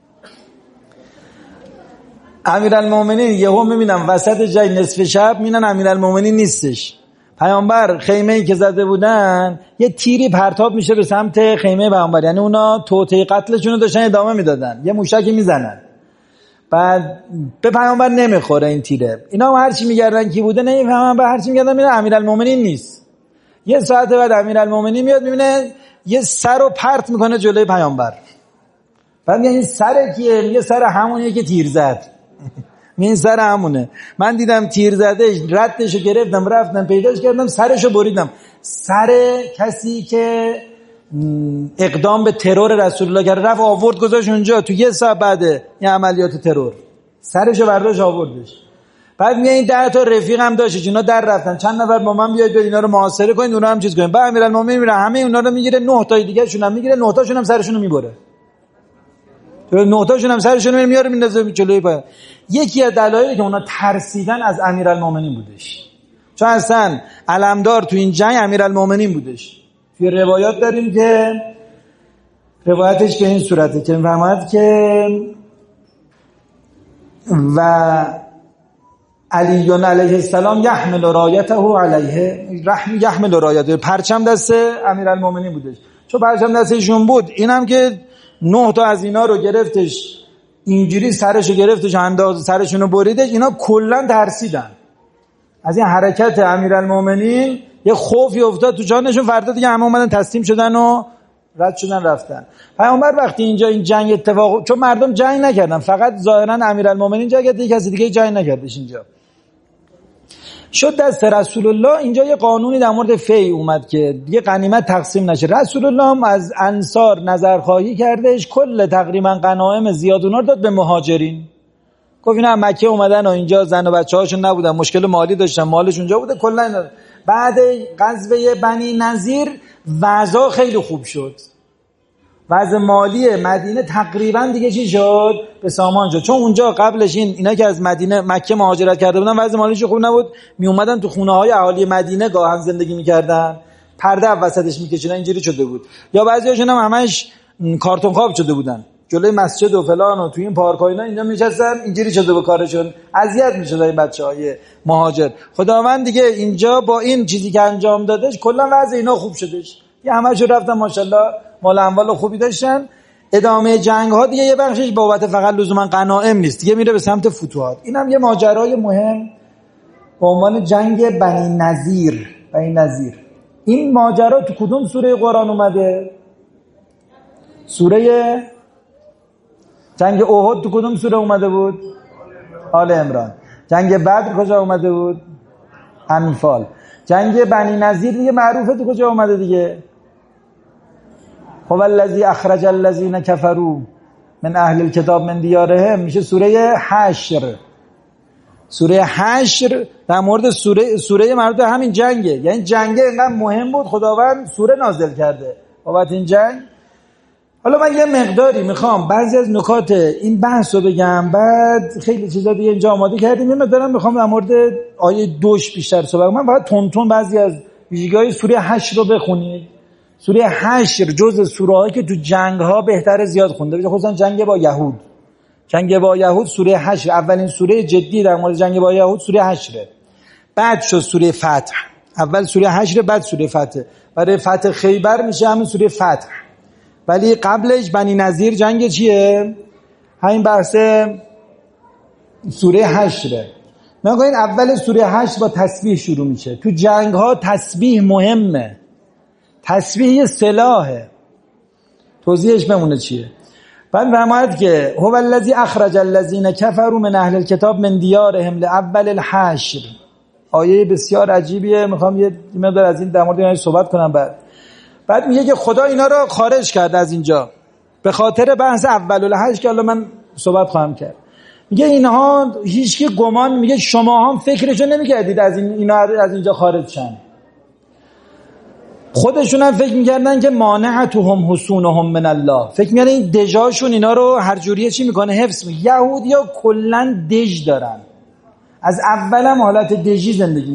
امیرالمومنین یهو میبینم وسط جنگ نصف شب میبینن امیرالمومنین نیستش. پیامبر خیمه‌ای که زده بودن یه تیری پرتاب میشه به سمت خیمه پیامبر، یعنی اونا توطئه قتلشون رو داشتن ادامه میدادن، یه موشکی میزنن، بعد به پیامبر نمیخوره این تیره. اینا هر چی میگردن کی بوده نمیفهمن، به هر چی میگردن میبینن امیرالمومنین نیست. یه ساعت بعد امیرالمومنین میاد میبینه یه سر رو پرت میکنه جلوی پیامبر. بعد میگه این سر کیه؟ میگه سر همونیه که تیر زد. این سر همونه. من دیدم تیر زدهش، ردشو گرفتم رفتم پیداش کردم، سرشو بریدم. سر کسی که اقدام به ترور رسول الله کرد، رفت آورد گذاشت اونجا، تو یه ساعت بعد این عملیات ترور سرشو برداشت آوردش. بعد میگه این 10 تا رفیقم داشت، اینا در رفتن، چند نفر با من بیاید اینا رو محاصره کنید، اونا هم چیز کنید. بعد امیرالمومنین میره همه اونا رو میگیره، 9 تا دیگه شون هم میگیره، 9 تاشون هم سرشون رو میبره. 9 تاشون هم سرشون رو میاره میندازه جلوی پای. یکی از دلایلی که اونا ترسیدن از امیرالمومنین بودش، چون اصلا علمدار تو این جنگ امیرالمومنین بودش. توی روایات داریم که روایتش به این صورته که می‌فرماید که و علی علیه السلام یحمل رایته علیه، یحمل رایته، پرچم دست امیرالمومنین بودش. چون پرچم دستشون بود، اینم که 9 تا از اینا رو گرفتش، اینجوری سرشو گرفتش، انداز سرشونو بریدش. اینا کلا ترسیدن از این حرکت امیرالمومنین، یه خوفی افتاد تو جانشون. فردا دیگه همه اومدن تسلیم شدن و رد شدن رفتن. پیامبر وقتی اینجا این جنگ اتفاق، چون مردم جنگ نکردن، فقط ظاهرا امیرالمومنین جنگ کرد، دیگه کسی دیگه جنگ نکردش. اینجا شد دست رسول الله. اینجا یه قانونی در مورد فی اومد که دیگه غنیمت تقسیم نشه. رسول الله هم از انصار نظرخواهی کردش، کل تقریبا غنایم زیاد اونها رو داد به مهاجرین. گفت اینا مکه اومدن و اینجا زن و بچه‌هاشون نبودن، مشکل مالی داشتن، مالش اونجا بوده، کلا اینا. بعد غزوه بنی نضیر وضع خیلی خوب شد، وضع مالی مدینه تقریبا دیگه چی شد؟ به سامان شد. چون اونجا قبلش اینا که از مدینه مکه مهاجرت کرده بودن وضع مالیش خوب نبود، می اومدن تو خونه های اهالی مدینه گاهن زندگی میکردن، پرده وسطش میکشیدن، اینجوری شده بود. یا بعضیاشون هم همش کارتون خواب شده بودن جلوی مسجد و فلان و تو این پارک ها اینا اینجا میشستن، اینجوری شده بود کارشون، اذیت میشدن این بچهای مهاجر. خداوند دیگه اینجا با این چیزی که انجام دادش کلا وضع اینا خوب شدش، یه همه‌شون رفتن ماشاءالله مال اموال خوبی داشتن. ادامه جنگ ها دیگه یه بخشش بابت فقط لزوما غنایم نیست، دیگه میره به سمت فتوحات. اینم یه ماجرای مهم به عنوان جنگ بنی نضیر. این ماجرا تو کدوم سوره قرآن اومده؟ سوره جنگ احد تو کدوم سوره اومده بود؟ آل عمران. جنگ بدر کجا اومده بود؟ انفال. جنگ بنی نضیر دیگه معروفه تو کجا اومده دیگه؟ هو الذی اخرج الذین کفروا من اهل الکتاب من دیارهم، میشه سوره حشر. سوره حشر در مورد سوره مربوط همین جنگه، یعنی جنگه اینقدر مهم بود خداوند سوره نازل کرده بابت این جنگ. حالا من یه مقداری میخوام بعضی از نکات این بحث رو بگم، بعد خیلی چیزا دیگه اینجا آماده کردیم، یه مقدارم میخوام در مورد آیه 2 بیشتر صحبت کنم. من فقط تون بعضی از ویژگی‌های سوره حشر رو بخونید. سوره حشر جزء سوره‌هایی که تو جنگ‌ها بهتر زیاد خونده بشه، خصوصا جنگ با یهود. جنگ با یهود سوره حشر اولین سوره جدی در مورد جنگ با یهود سوره حشره. بعد شد سوره فتح. اول سوره حشر بعد سوره فتح. برای فتح خیبر میشه همین سوره فتح. ولی قبلش بنی نضیر جنگ چیه؟ همین بحث سوره حشره. نگاه این اول سوره حشر با تسبیح شروع میشه. تو جنگ ها تسبیح مهمه. تسبیح یه سلاحه. توضیحش بمونه چیه. بعد فرماید که هو الذی اخرج الذین کفروا من اهل الکتاب من دیارهم لاول الحشر. آیه بسیار عجیبیه، میخوام یه مقدار از این در مورد این صحبت کنم. بعد میگه که خدا اینا رو خارج کرد از اینجا به خاطر بحث اول الحشر که الان من صحبت خواهم کرد. میگه اینها هیچکی گمان، میگه شما هم فکرشو نمیکردید از اینا از اینجا خارج شن. خودشون هم فکر میکردن که مانعتهم حصونهم من الله، فکر میکردن این دژاشون اینا رو هر جوریه چی میکنه، حفظ میکنه. یهودیا کلا دژ دارن، از اول هم حالت دژی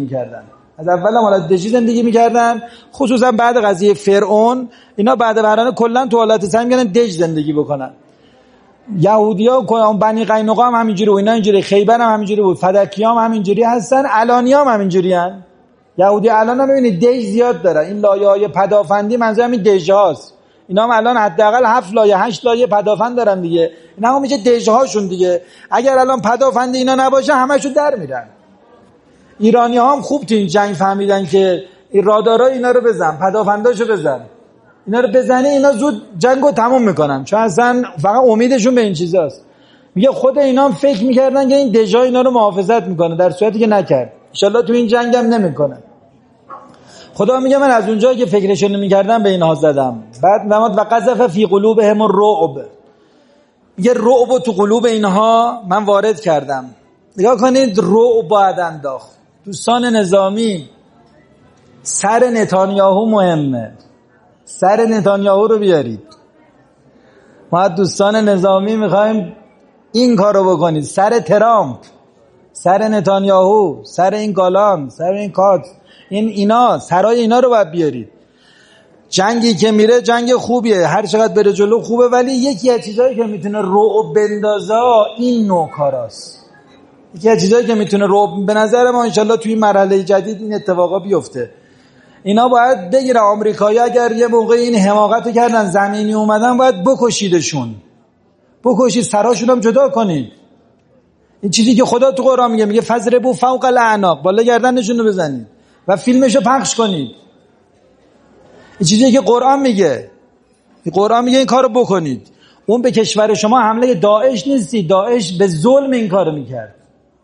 زندگی میکردن، خصوصا بعد قضیه فرعون اینا بعد برانه کلا تو حالت سعی میکردن دژ زندگی بکنن. یهودیا بنی قینقاع هم همینجوری و اینا اینجوری، خیبر هم همینجوری بود، فدکیام هم همینجوری هستن، علانیام هم اینجوریان. یهودی الان هم ببینید دژ زیاد دارن. این لایه‌های پدافندی منظور همین دژهاست. اینا هم الان حداقل 7 لایه 8 لایه پدافند دارن دیگه. اینا هم میشه دژهاشون دیگه. اگر الان پدافند اینا نباشه همشون در میرن. ایرانی‌ها هم خوب تو این جنگ فهمیدن که این رادارای اینا رو بزن، پدافنداشو بزن. اینا رو بزنی اینا زود جنگو تموم میکنن، چون اصلا فقط امیدشون به این چیزاست. میگه خود اینا هم فکر میکردن که این دژا اینا رو محافظت میکنه، در صورتی که نکرد. ان شاءالله تو این جنگ هم نمیکنه. خدا میگه من از اونجایی که فکرشو نمیکردم به اینها زدم. بعد و قذف فی قلوبهم الرعب، میگه رعب تو قلوب اینها من وارد کردم. نگاه کنید، رعب باید انداخت. دوستان نظامی، سر نتانیاهو مهمه، سر نتانیاهو رو بیارید. ما دوستان نظامی میخوایم این کار رو بکنید. سر ترامپ، سر نتانیاهو، سر این گالان، سر این کات، اینا سرای اینا رو باید بیارید. جنگی که میره جنگ خوبیه، هر چقدر بره جلو خوبه، ولی یکی از چیزایی که میتونه رعب بندازه این نوع کاراست. یکی از چیزایی که میتونه رعب، به نظر ما انشالله توی مرحله جدید این اتفاقا بیفته. اینا باید بگیره آمریکایی اگر یه موقع این حماقتو کردن زمینی اومدن باید بکشیدشون، بکشید، سراشون هم جدا کنید. این چیزی که خدا تو قرآن میگه فضربوا فوق الاعناق، بالا گردنشون رو بزنید و فیلمشو پخش کنید. این چیزی که قرآن میگه، این کارو بکنید. اون به کشور شما حمله داعش نیستی، داعش به ظلم این کارو میکرد،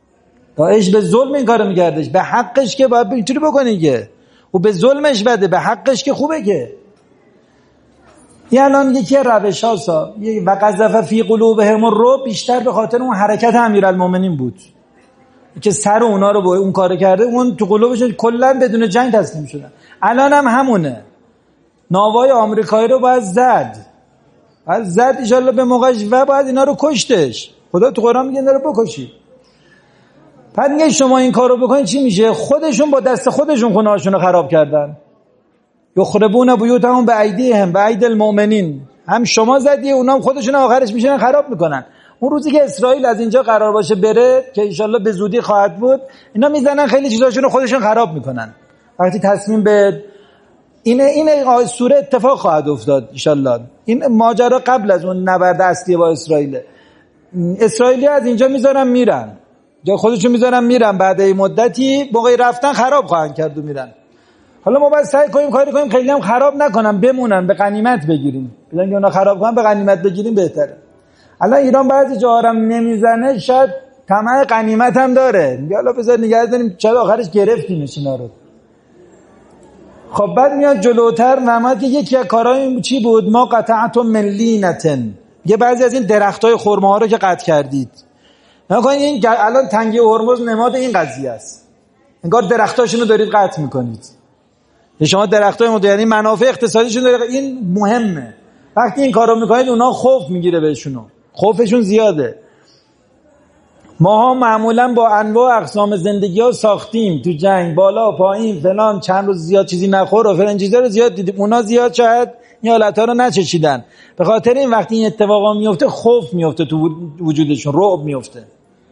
به حقش که باید اینطوری بکنی که و به ظلمش بده، به حقش که خوبه که. این الان یکی روش هاستا. و قذف فی قلوبهم الرعب بیشتر به خاطر اون حرکت امیرالمومنین بود که سر اونا رو با اون کار کرده، اون تو قلوبشون کلا بدون جنگ تسلیم شدن. الان هم همونه، ناوای آمریکایی رو باید زد ان شاءالله به موقعش، و باید اینا رو کشتش. خدا تو قرآن میگه اینا رو بکشید. بعد میگه شما این کارو بکنید چی میشه؟ خودشون با دست خودشون خونه‌هاشون رو خراب کردن. یخربون بیوتهم بایدیهم باید المؤمنین. هم شما زدی، اونا هم خودشون آخرش میشن خراب میکنن. اون روزی که اسرائیل از اینجا قرار باشه بره، که ان شاءالله به زودی خواهد بود، اینا میزنن خیلی چیزاشون رو خودشون خراب میکنن. وقتی تصمیم به این سوره اتفاق خواهد افتاد ان شاءالله. این ماجرا قبل از اون نبرد اصلی با اسرائیلی از اینجا میذارن میرن، جا خودشون میذارن میرن، بعد این مدتی موقعی رفتن خراب خواهند کرد و میرن. حالا ما باید سعی کنیم کاری کنیم خیلی هم خراب نکنن، بمونن، به غنیمت بگیریم. بزن که اونا خراب کنن به غنیمت بگیریم بهتره. الان ایران بعضی جاها هم نمیزنه، شاید طمع غنیمت هم داره، میگه حالا بذار نگه داریم چرا آخرش گرفتیمش اینا رو. خب بعد میاد جلوتر نماد که یکی از کارهای چی بود؟ ما قطعتم من لینتن، یه بعضی از این درختای خرما ها رو که قطع کردید. نکنید این الان تنگی هرمز نماد این قضیه است، انگار درختاشونو دارید قطع میکنید. شما درختای یعنی منافع اقتصادیشون داره، این مهمه. وقتی این کارو میکنید اونا خوف میگیره بهشونو، خوفشون زیاده. ماها معمولا با انواع اقسام زندگی ها ساختیم، تو جنگ بالا پایین فلان، چند روز زیاد چیزی نخور و فلان چیزا رو زیاد دیدیم. اونا زیاد شاید این حالت‌ها رو نچشیدن، به خاطر این وقتی این اتفاقا میفته خوف میفته تو وجودشون، رعب میفته.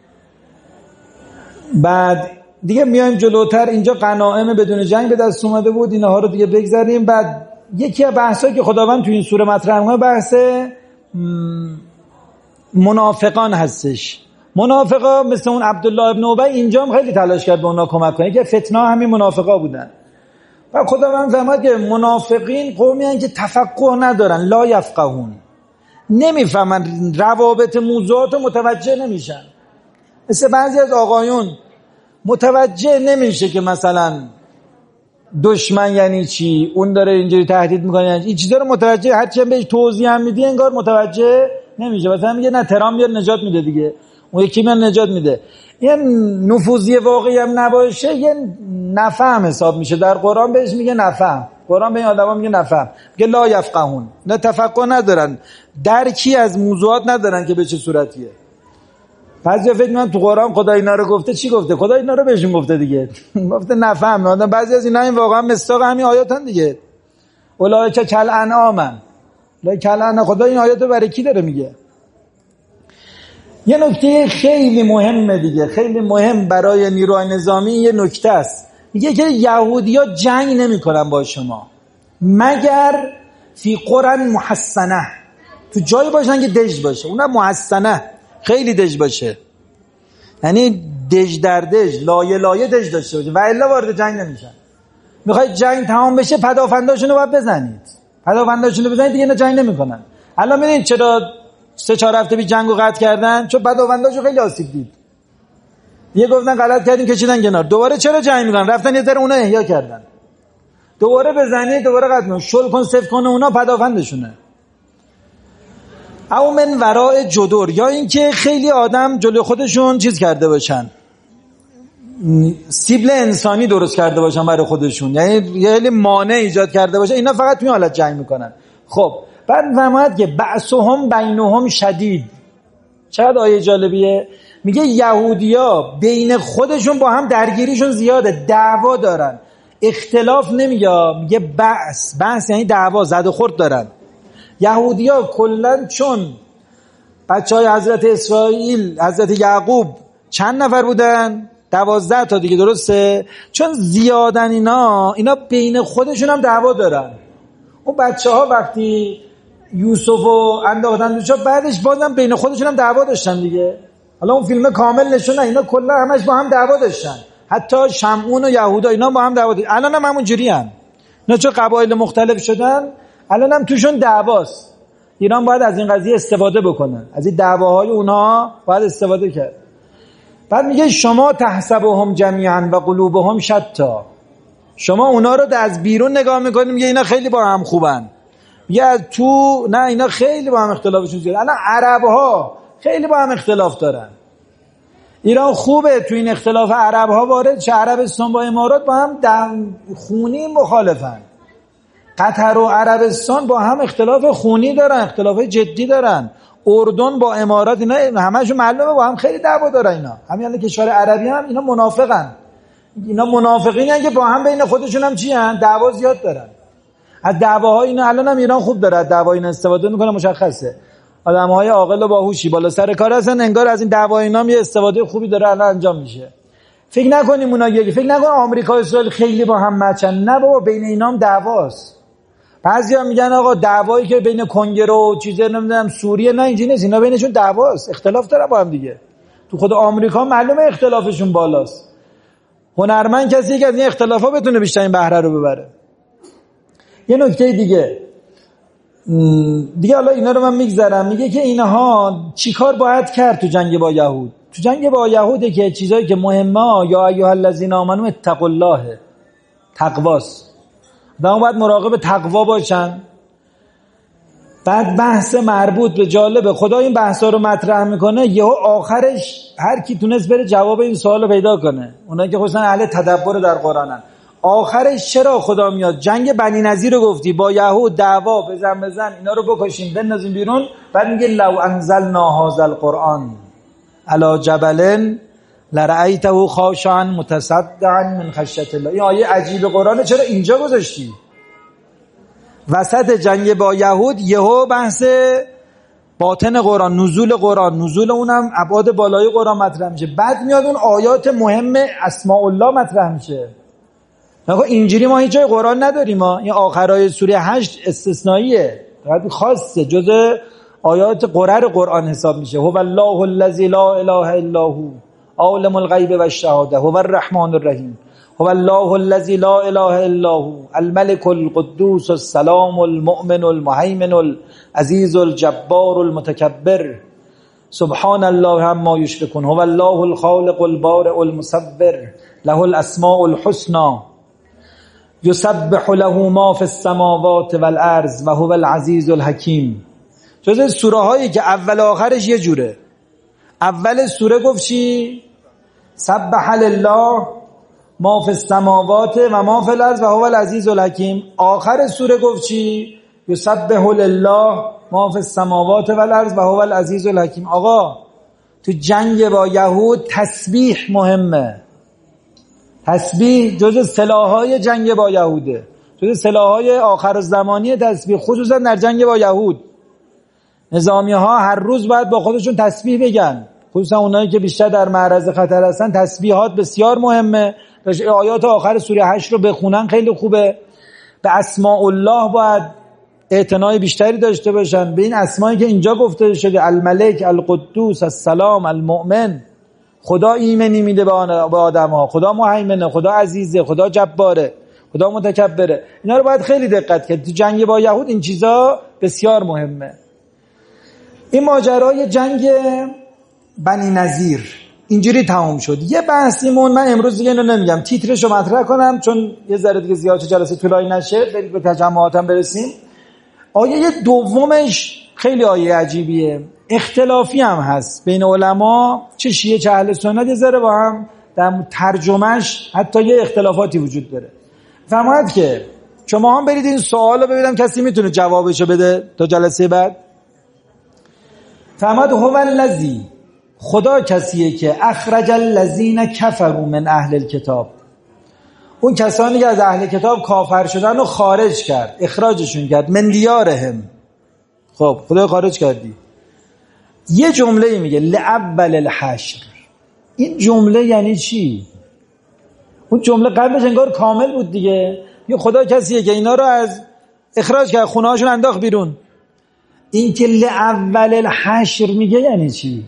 بعد دیگه میایم جلوتر، اینجا غنایم بدون جنگ به دست اومده بود، اینها رو دیگه بگذاریم. بعد یکی از بحثایی که خداوند تو این سوره مطرح می‌کنه بحث منافقان هستش. منافقا مثل اون عبدالله ابن ابی اینجا هم خیلی تلاش کرد به اونا کمک کنه که فتنه همین منافقا بودن. و خداوند فرمود که منافقین قومی هستند که تفقه ندارن، لا یفقهون، نمیفهمن روابط موضوعات متوجه نمیشن. مثل بعضی از آقایون متوجه نمیشه که مثلا دشمن یعنی چی، اون داره اینجوری تهدید میکنه یعنی این چیزا رو متوجه، هرچی بهش توضیح هم میدی انگار متوجه نمیشه. مثلا میگه نه ترام میاد نجات میده دیگه، اون یکی میاد نجات میده. یه نفوذی واقعی هم نباشه یه نفهم حساب میشه. در قرآن بهش میگه نفهم، قرآن به این آدما میگه نفهم، میگه لا یفقهون، نه تفقه ندارن، درکی از موضوعات ندارن که به چه صورتیه. بعضیا فکر میکنن تو قرآن خدا اینا رو گفته. چی گفته؟ خدا اینا رو بهشون گفته دیگه. گفته نفهم. بعضی از اینا این واقعا مصداق همین آیاتن دیگه. اولئک کالانعام، خدا این آیات رو برای کی داره میگه؟ یه نکته خیلی مهمه دیگه، خیلی مهم برای نیروهای نظامی یه نکته است. میگه که یهودی‌ها جنگ نمی‌کنن با شما مگر فی قرى محصنه، تو جایی باشن که دژ باشه، اونم محصنه، خیلی دژ باشه، یعنی دژ در دژ، لایه لایه دژ داشته باشه، و الا وارد جنگ نمیشن. میخواید جنگ تمام بشه پدافنداشونو باید بزنید، پدافنداشونو بزنید دیگه، اینا جنگ نمی‌کنن. الان ببینید چرا 3-4 هفته بی جنگو قطع کردن؟ چون پدافنداشو خیلی آسیب دید. یه گفتن غلط کردیم کشیدن کنار. دوباره چرا جنگ میکنن؟ رفتن یه ذره اونا احیا کردن. دوباره بزنید، دوباره قطع کن، شل کن، صفر کن، اونا پدافندشونه. او من وراء جدر، یا اینکه خیلی آدم جلوی خودشون چیز کرده باشن، سیبل انسانی درست کرده باشن برای خودشون، یعنی یه خیلی مانع ایجاد کرده باشن. اینا فقط توی حالت جنگ میکنن. خب بعد فرمود که بعثهم بینهم شدید. چقدر آیه جالبیه. میگه یهودیا بین خودشون با هم درگیریشون زیاده، دعوا دارن، اختلاف نمیگه، میگه بحث یعنی دعوا، زد و خورد دارن. یهودیا کلا چون بچهای حضرت اسرائیل، حضرت یعقوب چند نفر بودن؟ 12 تا دیگه، درسته؟ چون زیادن اینا بین خودشون هم دعوا دارن. اون بچه‌ها وقتی یوسفو انداختن دوچا، بعدش بازم بین خودشون هم دعوا داشتن دیگه. حالا اون فیلم کامل نشونه اینا کلا همش با هم دعوا داشتن، حتی شمعون و یهودا اینا با هم دعوا داشتن. الان هم همون جوری ان، اینا چون قبایل مختلف شدن الان هم توشون دعواست. ایران باید از این قضیه استفاده بکنن، از این دعواهای اونها باید استفاده کرد. بعد میگه شما تحسبهم جمیعا و قلوبهم شتا، شما اونا رو از بیرون نگاه میکنید میگه اینا خیلی با هم خوبن، میگه از تو نه اینا خیلی با هم اختلافشون زیاده. الان عرب‌ها خیلی با هم اختلاف دارن. ایران خوبه تو این اختلاف عرب‌ها وارد شه. عربستان با امارات با هم خونی مخالفن. قطر و عربستان با هم اختلاف خونی دارن، اختلاف جدی دارن. اردن با امارات اینا همشون معلومه با هم خیلی دعوا دارن. اینا همین کشور عربی هم اینا منافقن. اینا منافقینن که با هم بین خودشون هم چی ان؟ دعوا زیاد دارن. از دعواهای اینا الان هم ایران خوب داره از دعوا اینا استفاده میکنه. مشخصه آدم‌های عاقل و باهوشی بالا سر کار هستن، انگار از این دعوا اینا یه استفاده خوبی داره الان انجام میشه. فکر نکنیم اونا فکر نکن آمریکا و اسرائیل خیلی با هم مچن. نه بابا، بین اینا هم دعواست. بعضیا میگن آقا دعوایی که بین کنگره و چیزا نمیدونم سوریه، نه اینجوری نیست، اینا بینشون دعواست، اختلاف داره با هم دیگه. تو خود آمریکا معلومه اختلافشون بالاست. هنرمند کسی که از این اختلافا بتونه بیشتر این بهره رو ببره. یه نکته دیگه حالا اینا رو من میگذرم. میگه که اینها چیکار باید کرد تو جنگ با یهود؟ تو جنگ با یهوده که چیزایی که مهمه، یا ایها الذین آمنوا اتقوا الله، تقواست. آدم باید مراقب تقوا باشن. بعد بحث مربوط به جالبه، خدا این بحثا رو مطرح میکنه، یهو آخرش هر کی تونست بره جواب این سوالو پیدا کنه، اونایی که خصوصا اهل تدبر در قرآنن. آخرش چرا خدا میاد جنگ بنی نضیر رو گفتی با یهود دعوا، بزن اینا رو بکشیم بندازیم بیرون، بعد میگه لو انزلنا هذا القرآن علی جبل لرأیته خاشعا متصدعا من خشیة الله. این آیه عجیب قرآن چرا اینجا گذاشتی؟ وسط جنگ با یهود یهو بحث باطن قرآن، نزول اونم ابعاد بالای قرآن مطرح میشه. بعد میاد اون آیات مهم اسماء الله مطرح میشه. نگاه اینجوری ما هیچ جای قرآن نداریم. این آخرای سوره 8 استثنائیه، فقط خاصه جزء آیات قرآن حساب میشه. هو الله الذی لا اله الا هو عالم الغیب و الشهاده هو الرحمن الرحیم هو الله الذی لا اله الا هو الملك القدوس السلام المؤمن المهیمن العزیز الجبار المتکبر سبحان الله عما یشرکون هو الله الخالق البارئ المصور له الاسماء الحسنى یسبح له ما فی السماوات والارض و هو العزیز الحکیم. جز سوره هایی که اول آخرش یه جوره. اول سوره گفت چی؟ سبح لله ما فی السماوات و ما فی الارض و هو العزیز الحکیم. آخر سوره گفت چی؟ یسبح لله ما فی السماوات و الارض و هو العزیز الحکیم. آقا تو جنگ با یهود تسبیح مهمه. تسبیح جز سلاح‌های جنگ با یهوده، جز سلاح‌های آخرالزمانی تسبیح، خصوصا در جنگ با یهود. نظامی‌ها هر روز باید با خودشون تسبیح بگن، خصوصا اونایی که بیشتر در معرض خطر هستن. تسبیحات بسیار مهمه. آیات آخر سوره 8 رو بخونن خیلی خوبه. به اسماء الله باید اعتنای بیشتری داشته باشن، به این اسمایی که اینجا گفته شده: الملک، القدوس، السلام، المؤمن. خدا ایمنی میده به آدم ها، خدا مهیمنه، خدا عزیزه، خدا جباره، خدا متکبره. اینا رو باید خیلی دقت کرد. تو جنگ با یهود این چیزا بسیار مهمه. این ماجرای جنگ بنی نضیر اینجوری تمام شد. یه بحثیمون، من امروز دیگه اینو نمیگم، تیترشو مطرح کنم چون یه ذره دیگه زیاد جلسه طولانی نشه، برید به تجمعاتم برسیم. آیه دومش خیلی آیه عجیبیه، اختلافی هم هست بین علما، چه شیعه چه اهل سنت، یه ذره با هم در ترجمهش حتی یه اختلافاتی وجود داره. فرماید که شما هم برید این سوالو ببینم کسی میتونه جوابشو بده تا جلسه بعد. فرماید هو الذی، خدا کسیه که اخرج الذین کفروا من اهل الکتاب، اون کسانی که از اهل کتاب کافر شدن رو خارج کرد، اخراجشون کرد، من دیارهم. خب خدا خارج کردی. یه جمله میگه لأول الحشر. این جمله یعنی چی؟ اون جمله قبلش انگار کامل بود دیگه. یه خدا کسیه که اینا رو از اخراج کرد، خونه هاشون انداخت بیرون. این که لأول الحشر میگه یعنی چی؟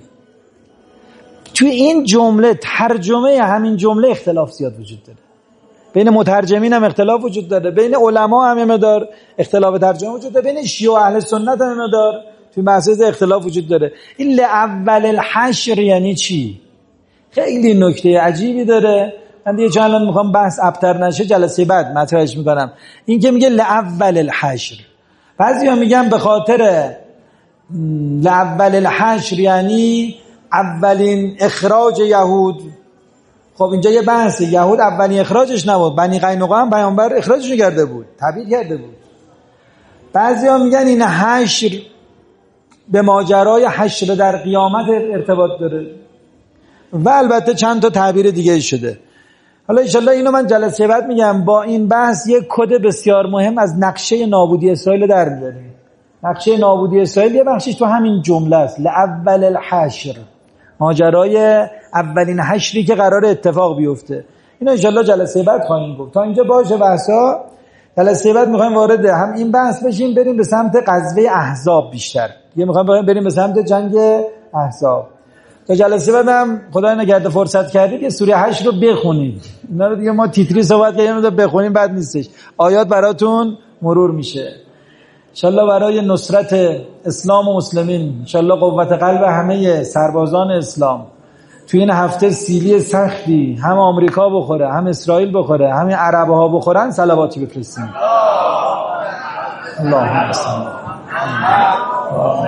توی این جمله، ترجمه همین جمله اختلاف زیاد وجود داره. بین مترجمین هم اختلاف وجود داره، بین علما هم مقدار اختلاف ترجمه وجود داره، بین شیعه و اهل سنت هم مقدار توی مسائل اختلاف وجود داره. این لأول الحشر یعنی چی؟ خیلی نکته عجیبی داره. من دیگه چون الان میخوام بحث ابتر نشه جلسه بعد مطرحش میکنم. این که میگه لأول الحشر، بعضیا میگن به خاطر لأول الحشر یعنی اولین اخراج یهود. خب اینجا یه بحثه، یهود اولین اخراجش نبود، بنی قینقاع هم پیامبر اخراجش کرده بود، تبعید کرده بود. بعضیا میگن این حشر به ماجرای حشر در قیامت ارتباط داره و البته چند تا تعبیر دیگه شده. حالا انشالله اینو من جلسه بعد میگم. با این بحث یک کد بسیار مهم از نقشه نابودی اسرائیل در میاریم. نقشه نابودی اسرائیل یه بخشش تو همین جمله است، لأول الحشر، ماجرای اولین حشری که قرار اتفاق بیفته. اینو انشالله جلسه بعد خواهیم گفت. تا اینجا باشه بحثا. جلسه بعد میخوایم وارد هم این بحث بشیم، بریم به سمت غزوه احزاب بیشتر. دیگه میخوایم بریم به سمت جنگ احزاب. تا جلسه بعد هم خدای نگهدار فرصت کردید که سوره 8 رو بخونید. اینا رو دیگه ما تیتری صحبت کردیم، بخونیم بعد نیستش. آیات براتون مرور میشه. انشالله برای نصرت اسلام و مسلمین، انشالله قوت قلب همه سربازان اسلام توی این هفته سیلی سختی هم آمریکا بخوره، هم اسرائیل بخوره، هم عربها بخورن، صلواتی بفرستیم. اللهم صل